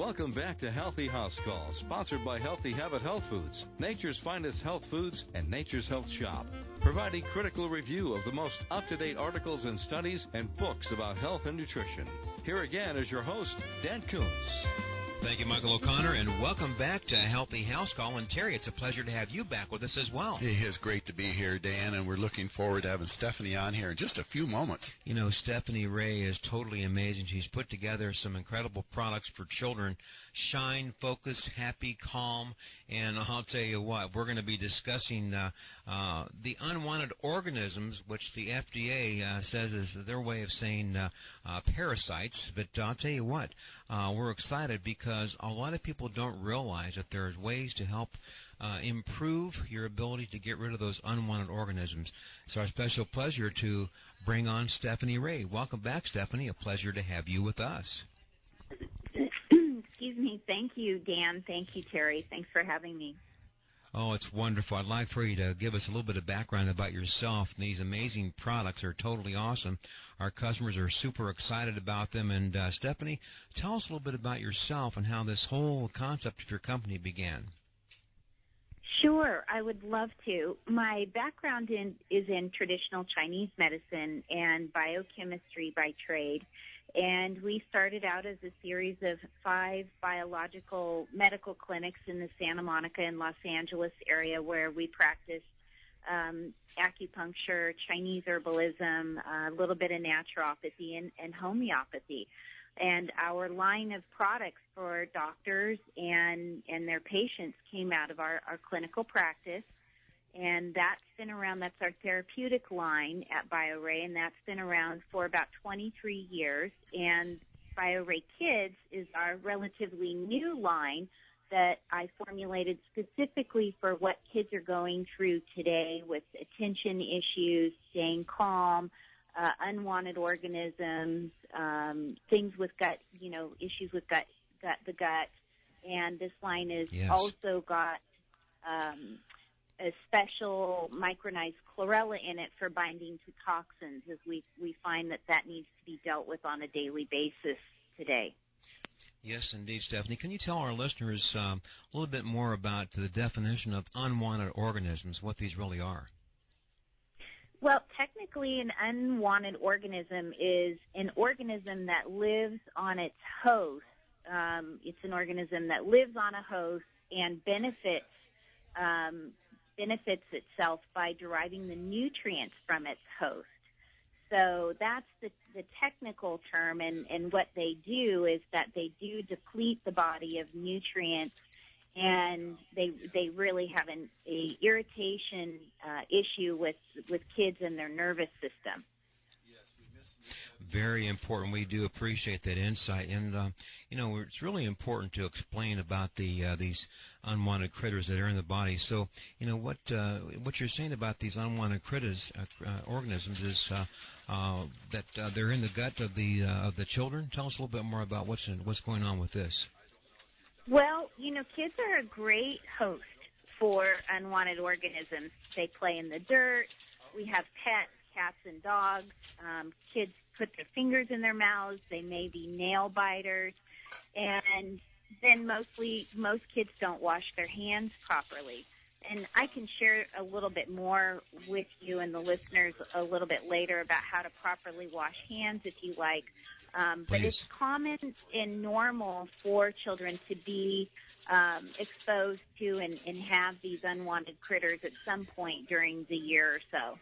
Welcome back to Healthy House Call, sponsored by Healthy Habit Health Foods, Nature's Finest Health Foods, and Nature's Health Shop, providing critical review of the most up-to-date articles and studies and books about health and nutrition. Here again is your host, Dan Coons. Thank you, Michael O'Connor, and welcome back to Healthy House Call. And Terry, it's a pleasure to have you back with us as well. It is great to be here, Dan, and we're looking forward to having Stephanie on here in just a few moments. You know, Stephanie Ray is totally amazing. She's put together some incredible products for children. Shine, focus, happy, calm, and I'll tell you what, we're going to be discussing the unwanted organisms, which the FDA says is their way of saying parasites. But I'll tell you what, we're excited because a lot of people don't realize that there's ways to help improve your ability to get rid of those unwanted organisms. It's our special pleasure to bring on Stephanie Ray. Welcome back, Stephanie. A pleasure to have you with us. Excuse me. Thank you, Dan. Thank you, Terry. Thanks for having me. Oh, it's wonderful. I'd like for you to give us a little bit of background about yourself. These amazing products are totally awesome. Our customers are super excited about them. And Stephanie, tell us a little bit about yourself and how this whole concept of your company began. Sure, I would love to. My background is in traditional Chinese medicine and biochemistry by trade. And we started out as a series of 5 biological medical clinics in the Santa Monica and Los Angeles area where we practiced acupuncture, Chinese herbalism, a little bit of naturopathy, and homeopathy. And our line of products for doctors and their patients came out of our clinical practice. And that's been around, that's our therapeutic line at BioRay, and that's been around for about 23 years. And BioRay Kids is our relatively new line that I formulated specifically for what kids are going through today with attention issues, staying calm, unwanted organisms, things with gut, issues with the gut. And this line has also got a special micronized chlorella in it for binding to toxins, as we find that needs to be dealt with on a daily basis today. Yes, indeed, Stephanie. Can you tell our listeners a little bit more about the definition of unwanted organisms, what these really are? Well, technically, an unwanted organism is an organism that lives on its host. It's an organism that lives on a host and benefits itself by deriving the nutrients from its host. So that's the technical term, and what they do is that they do deplete the body of nutrients, and they really have an irritation issue with kids and their nervous system. Very important. We do appreciate that insight, and it's really important to explain about these unwanted critters that are in the body. So, what you're saying about these unwanted critters, organisms, is that they're in the gut of the children. Tell us a little bit more about what's going on with this. Well, kids are a great host for unwanted organisms. They play in the dirt. We have pets, cats and dogs. Kids put their fingers in their mouths. They may be nail biters. And then most kids don't wash their hands properly. And I can share a little bit more with you and the listeners a little bit later about how to properly wash hands if you like. But it's common and normal for children to be exposed to and have these unwanted critters at some point during the year or so.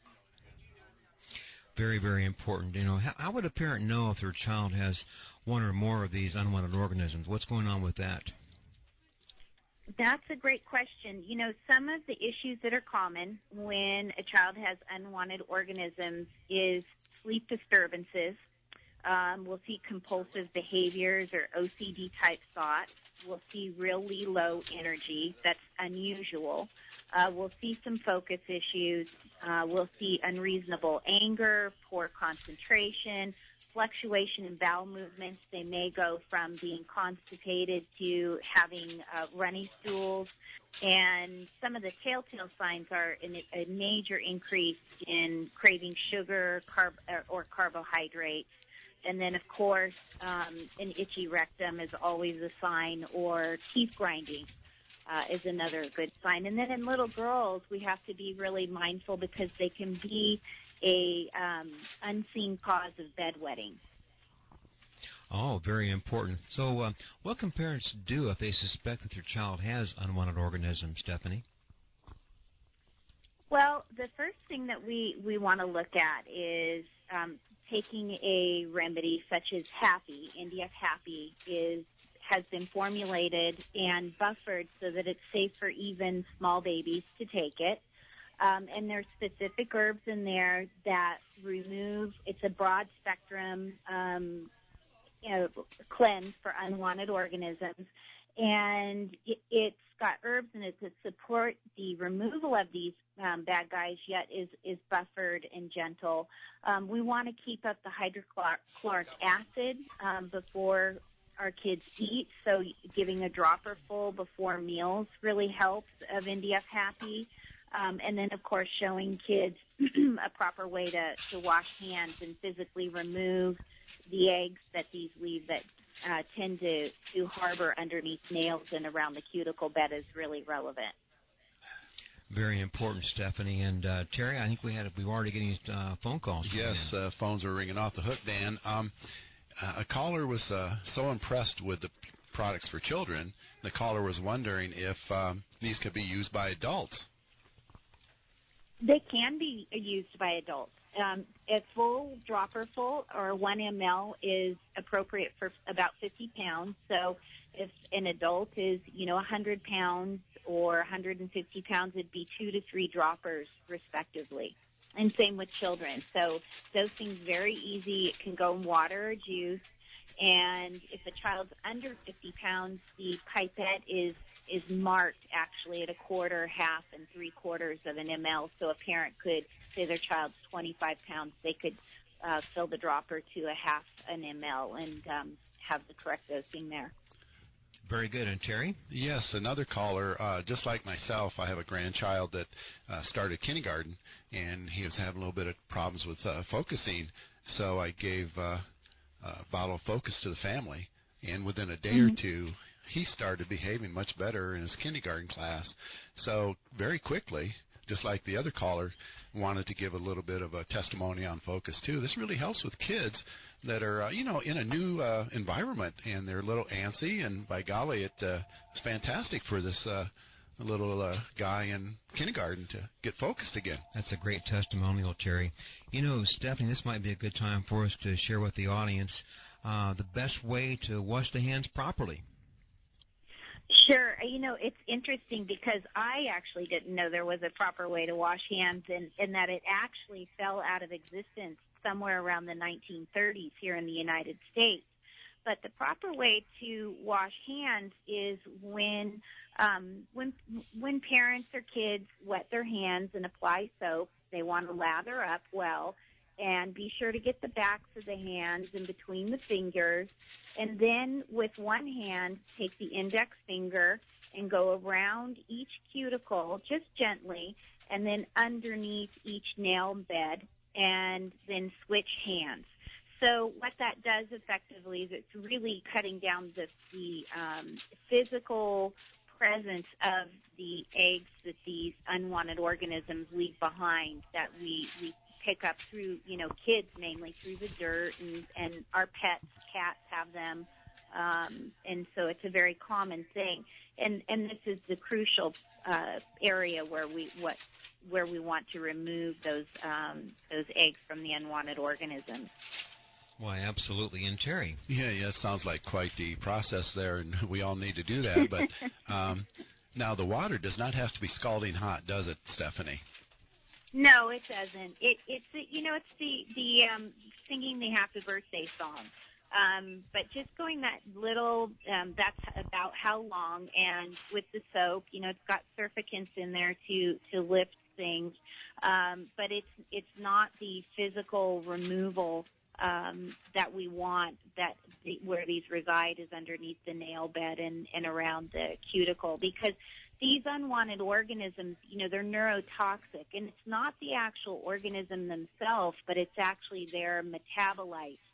Very, very important. How would a parent know if their child has one or more of these unwanted organisms? What's going on with that? That's a great question. Some of the issues that are common when a child has unwanted organisms is sleep disturbances. We'll see compulsive behaviors or OCD-type thoughts. We'll see really low energy. That's unusual. We'll see some focus issues. We'll see unreasonable anger, poor concentration, fluctuation in bowel movements. They may go from being constipated to having runny stools. And some of the telltale signs are a major increase in craving sugar or carbohydrates. And then, of course, an itchy rectum is always a sign, or teeth grinding is another good sign. And then in little girls, we have to be really mindful because they can be a unseen cause of bedwetting. Oh, very important. So what can parents do if they suspect that their child has unwanted organisms, Stephanie? Well, the first thing that we want to look at is taking a remedy such as Happy. NDF Happy has been formulated and buffered so that it's safe for even small babies to take it. And there's specific herbs in there that remove, it's a broad spectrum cleanse for unwanted organisms. And it's got herbs in it that support the removal of these bad guys, yet is buffered and gentle. We want to keep up the hydrochloric acid before our kids eat, so giving a dropper full before meals really helps of NDF Happy. And then, of course, showing kids a proper way to wash hands and physically remove the eggs that these leave that tend to harbor underneath nails and around the cuticle bed is really relevant. Very important, Stephanie. And Terry, I think we're already getting phone calls. Yes, phones are ringing off the hook, Dan. A caller was so impressed with the products for children. The caller was wondering if these could be used by adults. They can be used by adults. A full dropper full or 1 ml is appropriate for about 50 pounds. So if an adult is, 100 pounds or 150 pounds, it'd be 2 to 3 droppers respectively. And same with children. So dosing's very easy. It can go in water or juice. And if a child's under 50 pounds, the pipette is marked actually at 1/4, 1/2, and 3/4 of an ml. So a parent could say their child's 25 pounds, they could fill the dropper to 1/2 an ml and have the correct dosing there. Very good. And Terry? Yes, another caller, just like myself, I have a grandchild that started kindergarten, and he was having a little bit of problems with focusing. So I gave a bottle of Focus to the family, and within a day or two, he started behaving much better in his kindergarten class. So very quickly, just like the other caller, wanted to give a little bit of a testimony on Focus too. This really helps with kids that are, in a new environment, and they're a little antsy, and by golly, it's fantastic for this little guy in kindergarten to get focused again. That's a great testimonial, Terry. Stephanie, this might be a good time for us to share with the audience the best way to wash the hands properly. Sure. It's interesting because I actually didn't know there was a proper way to wash hands, and that it actually fell out of existence somewhere around the 1930s here in the United States. But the proper way to wash hands is when parents or kids wet their hands and apply soap, they want to lather up well and be sure to get the backs of the hands in between the fingers. And then with one hand, take the index finger and go around each cuticle just gently, and then underneath each nail bed, and then switch hands. So what that does effectively is it's really cutting down the physical presence of the eggs that these unwanted organisms leave behind that we pick up through, kids mainly through the dirt, and our pets, cats have them, and so it's a very common thing. And this is the crucial area where we want to remove those eggs from the unwanted organisms. Why, absolutely. And Terry? Yeah, sounds like quite the process there, and we all need to do that. But now the water does not have to be scalding hot, does it, Stephanie? No, it doesn't. It's the singing the happy birthday song. But just going that little, that's about how long. And with the soap, it's got surfactants in there to lift things. But it's not the physical removal that we want, where these reside is underneath the nail bed and around the cuticle, because these unwanted organisms, they're neurotoxic, and it's not the actual organism themselves, but it's actually their metabolites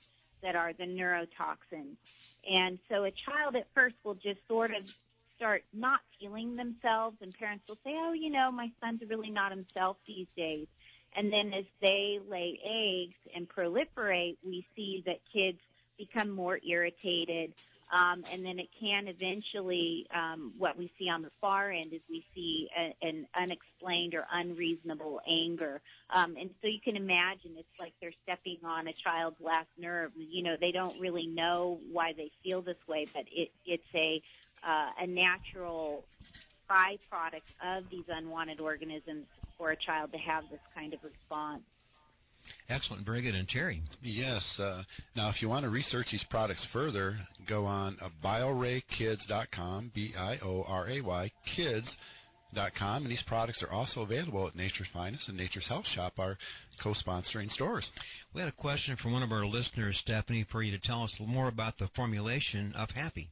that are the neurotoxins. And so a child at first will just sort of start not feeling themselves, and parents will say, oh, my son's really not himself these days. And then as they lay eggs and proliferate, we see that kids become more irritated. And then it can eventually, what we see on the far end is we see an unexplained or unreasonable anger. And so you can imagine it's like they're stepping on a child's last nerve. They don't really know why they feel this way, but it's a natural byproduct of these unwanted organisms for a child to have this kind of response. Excellent. Very good. And Terry? Yes. Now, if you want to research these products further, go on bioraykids.com, BIORAY, kids.com, and these products are also available at Nature's Finest and Nature's Health Shop, our co-sponsoring stores. We had a question from one of our listeners, Stephanie, for you to tell us more about the formulation of Happy.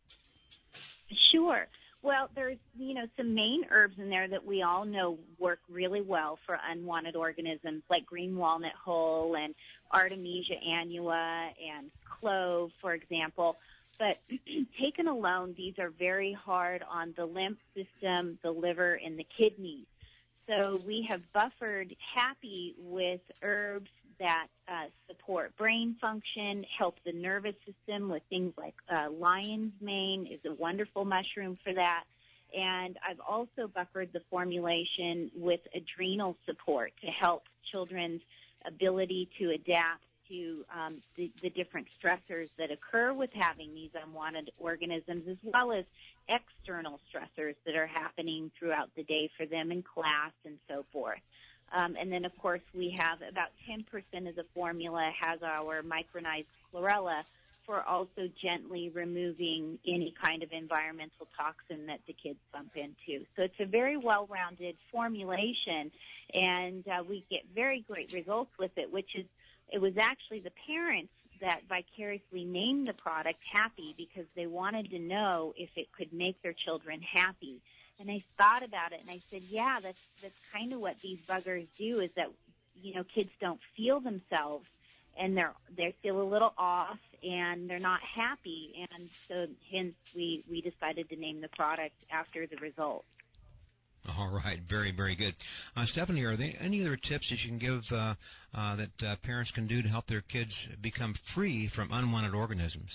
Sure. Well, there's, some main herbs in there that we all know work really well for unwanted organisms, like green walnut hull and Artemisia annua and clove, for example. But taken alone, these are very hard on the lymph system, the liver, and the kidneys. So we have buffered Happy with herbs that support brain function, help the nervous system with things like lion's mane is a wonderful mushroom for that. And I've also buffered the formulation with adrenal support to help children's ability to adapt to the different stressors that occur with having these unwanted organisms, as well as external stressors that are happening throughout the day for them in class and so forth. And then, of course, we have about 10% of the formula has our micronized chlorella for also gently removing any kind of environmental toxin that the kids bump into. So it's a very well-rounded formulation, and we get very great results with it, it was actually the parents that vicariously named the product Happy because they wanted to know if it could make their children happy. And I thought about it, and I said, yeah, that's kind of what these buggers do, is that, kids don't feel themselves, and they feel a little off, and they're not happy. And so hence we decided to name the product after the result. All right. Very, very good. Stephanie, are there any other tips that you can give that parents can do to help their kids become free from unwanted organisms?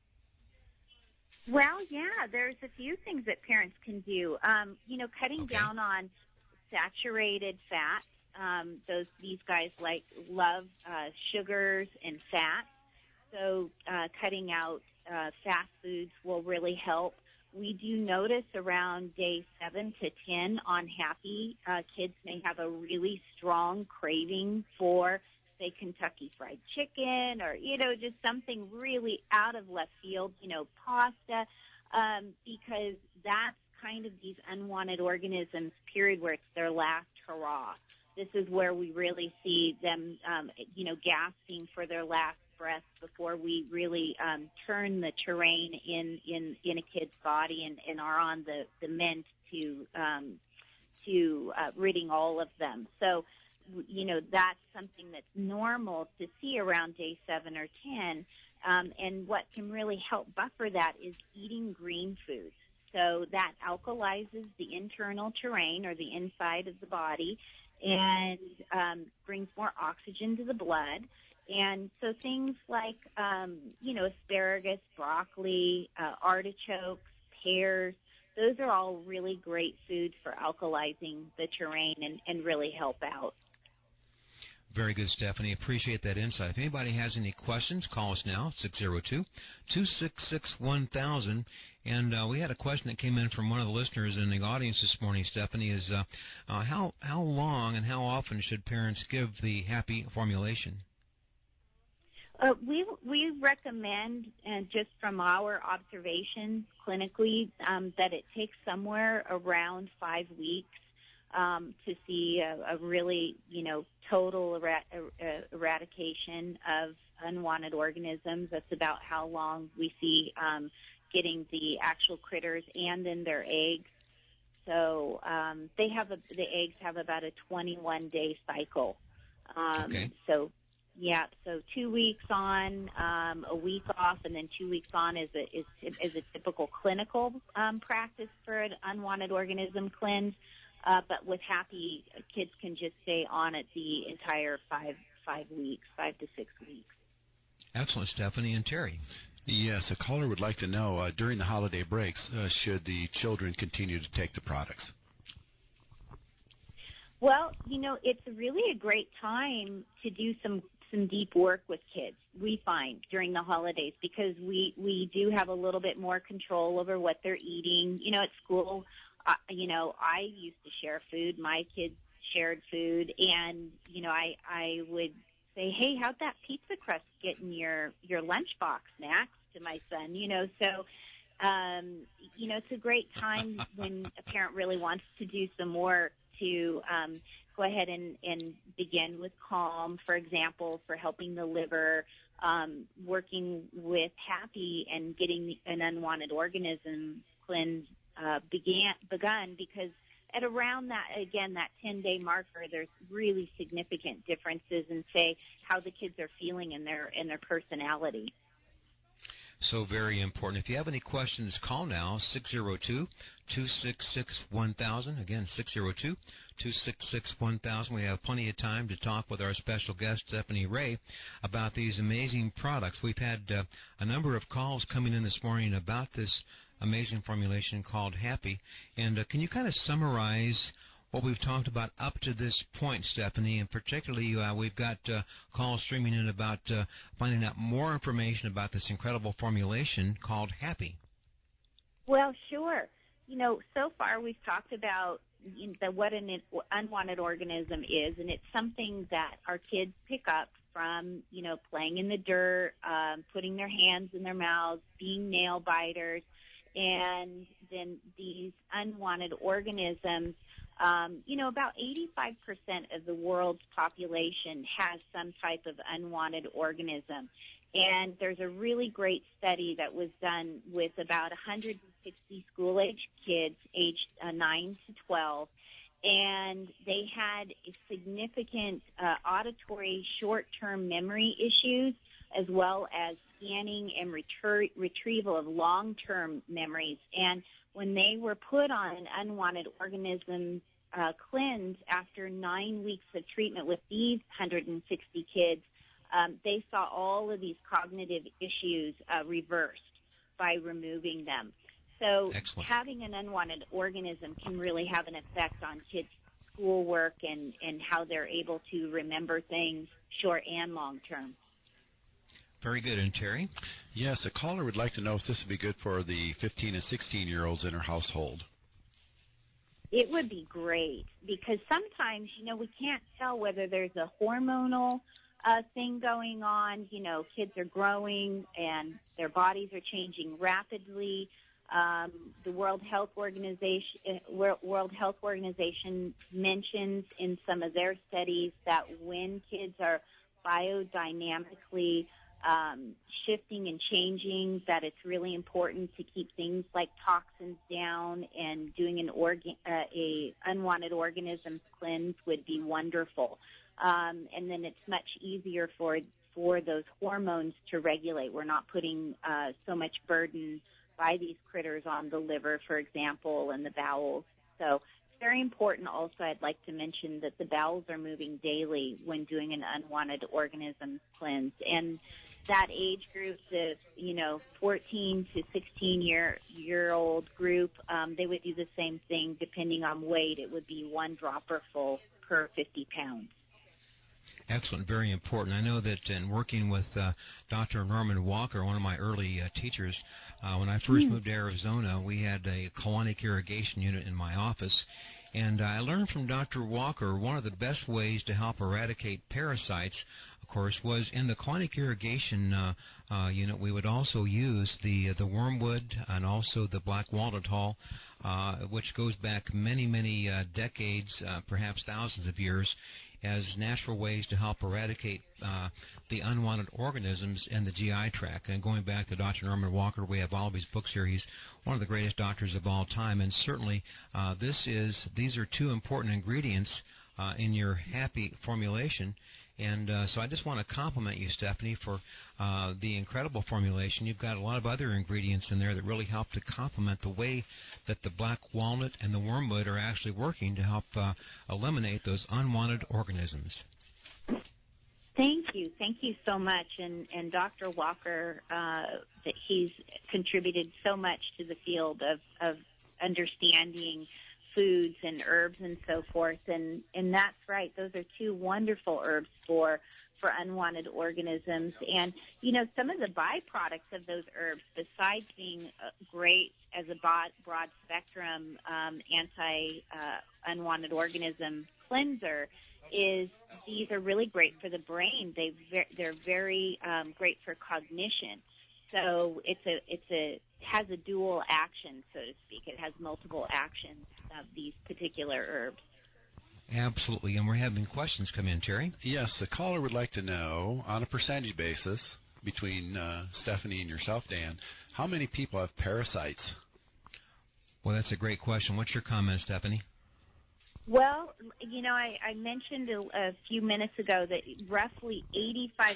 Well, yeah, there's a few things that parents can do. Cutting down on saturated fat. These guys love sugars and fat. So cutting out fast foods will really help. We do notice around day 7 to 10 on Happy, kids may have a really strong craving for, say, Kentucky Fried Chicken or, just something really out of left field, pasta, because that's kind of these unwanted organisms period where it's their last hurrah. This is where we really see them, gasping for their last breath before we really turn the terrain in a kid's body and are on the mend to ridding all of them. So, that's something that's normal to see around day 7 or 10. And what can really help buffer that is eating green foods. So that alkalizes the internal terrain or the inside of the body and brings more oxygen to the blood. And so things like, asparagus, broccoli, artichokes, pears, those are all really great foods for alkalizing the terrain and really help out. Very good, Stephanie. Appreciate that insight. If anybody has any questions, call us now, 602-266-1000. And we had a question that came in from one of the listeners in the audience this morning, Stephanie, is how long and how often should parents give the Happy formulation? We recommend, and just from our observations clinically, that it takes somewhere around 5 weeks to see a really, total eradication of unwanted organisms. That's about how long we see getting the actual critters and then their eggs. So the eggs have about a 21-day cycle. Okay. So Yeah, so 2 weeks on, a week off, and then 2 weeks on is a typical clinical practice for an unwanted organism cleanse. But with Happy, kids can just stay on it the entire 5 weeks, 5 to 6 weeks. Excellent, Stephanie and Terry. Yes, a caller would like to know, during the holiday breaks, should the children continue to take the products? Well, it's really a great time to do some deep work with kids, we find, during the holidays, because we do have a little bit more control over what they're eating. At school, I used to share food. My kids shared food, and, I would say, hey, how'd that pizza crust get in your lunchbox, Max, to my son, so, it's a great time when a parent really wants to do some work to go ahead and begin with Calm, for example, for helping the liver, working with Happy and getting an unwanted organism cleanse begun, because at around that 10-day marker, there's really significant differences in, say, how the kids are feeling in their personality. So very important. If you have any questions, call now, 602-266-1000. Again, 602-266-1000. We have plenty of time to talk with our special guest, Stephanie Ray, about these amazing products. We've had a number of calls coming in this morning about this amazing formulation called Happy. And can you kind of summarize what we've talked about up to this point, Stephanie, and particularly we've got calls streaming in about finding out more information about this incredible formulation called Happy. Well, sure. So far we've talked about what an unwanted organism is, and it's something that our kids pick up from, playing in the dirt, putting their hands in their mouths, being nail biters, and then these unwanted organisms. About 85% of the world's population has some type of unwanted organism. And there's a really great study that was done with about 160 school-age kids aged 9 to 12. And they had significant auditory short-term memory issues, as well as scanning and retrieval of long-term memories. And when they were put on an unwanted organism cleanse after 9 weeks of treatment with these 160 kids, they saw all of these cognitive issues reversed by removing them. So Excellent. Having an unwanted organism can really have an effect on kids' schoolwork and how they're able to remember things short and long term. Very good. And Terry? Yes, a caller would like to know if this would be good for the 15 and 16-year-olds in her household. It would be great, because sometimes, we can't tell whether there's a hormonal thing going on. Kids are growing and their bodies are changing rapidly. The World Health Organization mentions in some of their studies that when kids are biodynamically shifting and changing, that it's really important to keep things like toxins down, and doing a unwanted organism cleanse would be wonderful. And then it's much easier for those hormones to regulate. We're not putting so much burden by these critters on the liver, for example, and the bowels. So it's very important also, I'd like to mention, that the bowels are moving daily when doing an unwanted organism cleanse. And that age group, the 14 to 16-year-old group, they would do the same thing. Depending on weight, it would be 1 dropper full per 50 pounds. Excellent, very important. I know that in working with Dr. Norman Walker, one of my early teachers, when I first moved to Arizona, we had a colonic irrigation unit in my office. And I learned from Dr. Walker one of the best ways to help eradicate parasites, of course, was in the colonic irrigation unit. We would also use the wormwood and also the black walnut hull, which goes back many, many decades, perhaps thousands of years, as natural ways to help eradicate the unwanted organisms in the GI tract. And going back to Dr. Norman Walker, we have all of his books here. He's one of the greatest doctors of all time, and certainly these are two important ingredients in your Happy formulation. And so I just want to compliment you, Stephanie, for the incredible formulation. You've got a lot of other ingredients in there that really help to complement the way that the black walnut and the wormwood are actually working to help eliminate those unwanted organisms. Thank you so much, and Dr. Walker, that he's contributed so much to the field of understanding foods and herbs and so forth, and that's right. Those are two wonderful herbs for unwanted organisms, and some of the byproducts of those herbs, besides being great as a broad spectrum anti unwanted organism cleanser, is these are really great for the brain. They're very great for cognition. So it has a dual action, so to speak. It has multiple actions of these particular herbs. Absolutely, and we're having questions come in, Terry. Yes, a caller would like to know, on a percentage basis, between Stephanie and yourself, Dan, how many people have parasites? Well, that's a great question. What's your comment, Stephanie? Well, I mentioned a few minutes ago that roughly 85%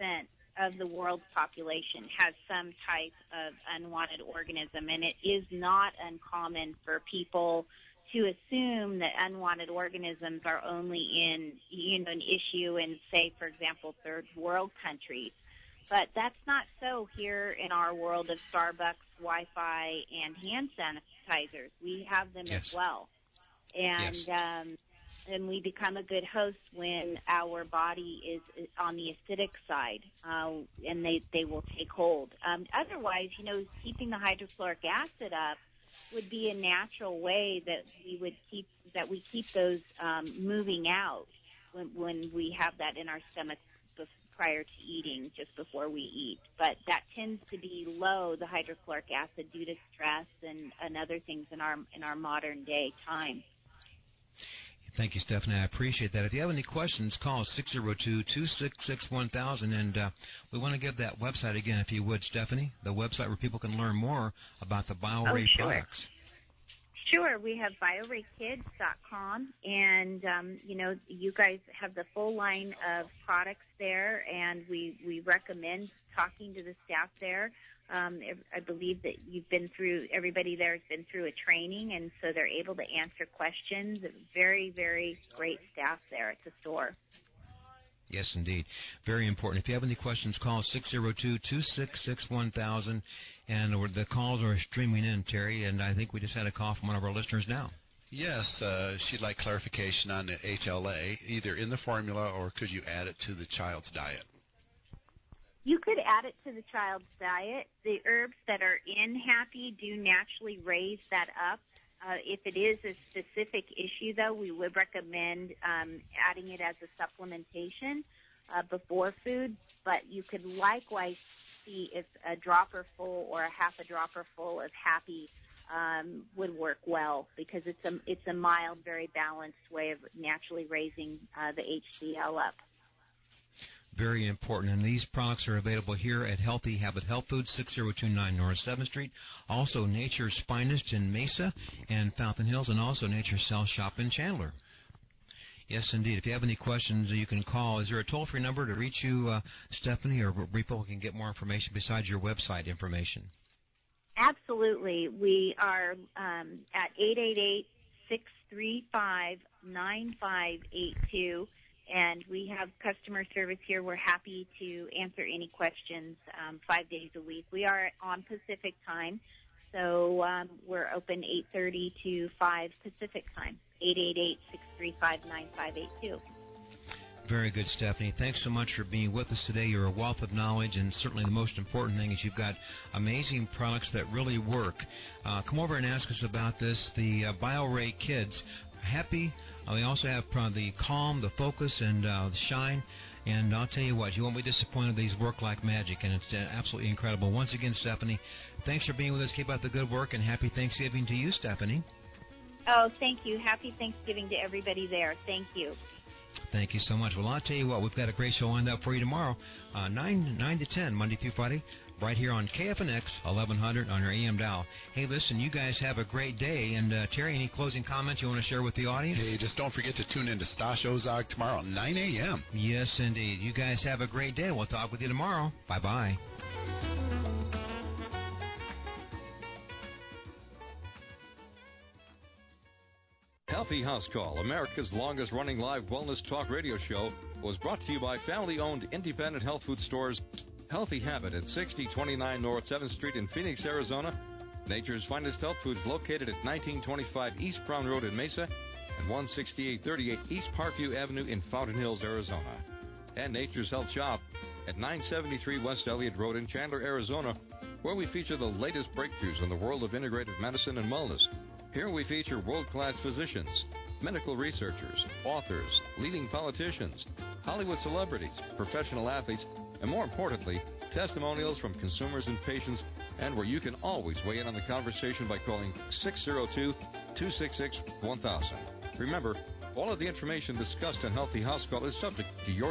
of the world's population has some type of unwanted organism, and it is not uncommon for people to assume that unwanted organisms are only in an issue in, say, for example, third world countries. But that's not so here in our world of Starbucks, Wi-Fi, and hand sanitizers. We have them as well. And and we become a good host when our body is on the acidic side, and they will take hold. Otherwise, keeping the hydrochloric acid up would be a natural way that we keep those moving out when we have that in our stomach prior to eating, just before we eat. But that tends to be low, the hydrochloric acid, due to stress and other things in our modern day time. Thank you, Stephanie. I appreciate that. If you have any questions, call 602-266-1000, and we want to give that website again, if you would, Stephanie, the website where people can learn more about the BioRay products. Sure. We have BioRayKids.com, and, you guys have the full line of products there, and we recommend talking to the staff there. I believe that everybody there has been through a training, and so they're able to answer questions. Very, very great staff there at the store. Yes, indeed. Very important. If you have any questions, call 602-266-1000. And the calls are streaming in, Terry, and I think we just had a call from one of our listeners now. Yes, she'd like clarification on the HLA, either in the formula or could you add it to the child's diet? You could add it to the child's diet. The herbs that are in Happy do naturally raise that up. If it is a specific issue, though, we would recommend adding it as a supplementation before food. But you could likewise see if a dropper full or a half a dropper full of Happy would work well, because it's a mild, very balanced way of naturally raising the HCl up. Very important. And these products are available here at Healthy Habit Health Foods, 6029 North 7th Street. Also Nature's Finest in Mesa and Fountain Hills, and also Nature's Cell Shop in Chandler. Yes, indeed. If you have any questions, you can call. Is there a toll-free number to reach you, Stephanie, or where people can get more information besides your website information? Absolutely. We are at 888-635-9582. And we have customer service here. We're happy to answer any questions 5 days a week. We are on Pacific time, so we're open 8:30 to 5 Pacific time, 888-635-9582. Very good, Stephanie. Thanks so much for being with us today. You're a wealth of knowledge, and certainly the most important thing is you've got amazing products that really work. Come over and ask us about this, the BioRay Kids. Happy. We also have the Calm, the Focus, and the Shine. And I'll tell you what, you won't be disappointed. These work like magic, and it's absolutely incredible. Once again, Stephanie, thanks for being with us. Keep up the good work, and happy Thanksgiving to you, Stephanie. Oh, thank you. Happy Thanksgiving to everybody there. Thank you. Thank you so much. Well, I'll tell you what, we've got a great show lined up for you tomorrow, 9 to 10, Monday through Friday, right here on KFNX 1100 on your AM dial. Hey, listen, you guys have a great day. And Terry, any closing comments you want to share with the audience? Hey, just don't forget to tune in to Stosh Ozog tomorrow at 9 a.m. Yes, indeed. You guys have a great day. We'll talk with you tomorrow. Bye-bye. Healthy House Call, America's longest-running live wellness talk radio show, was brought to you by family-owned independent health food stores Healthy Habit at 6029 North 7th Street in Phoenix, Arizona, Nature's Finest Health Foods located at 1925 East Brown Road in Mesa, and 16838 East Parkview Avenue in Fountain Hills, Arizona, and Nature's Health Shop at 973 West Elliott Road in Chandler, Arizona, where we feature the latest breakthroughs in the world of integrative medicine and wellness. Here we feature world-class physicians, medical researchers, authors, leading politicians, Hollywood celebrities, professional athletes, and more importantly, testimonials from consumers and patients, and where you can always weigh in on the conversation by calling 602-266-1000. Remember, all of the information discussed on Healthy House Call is subject to your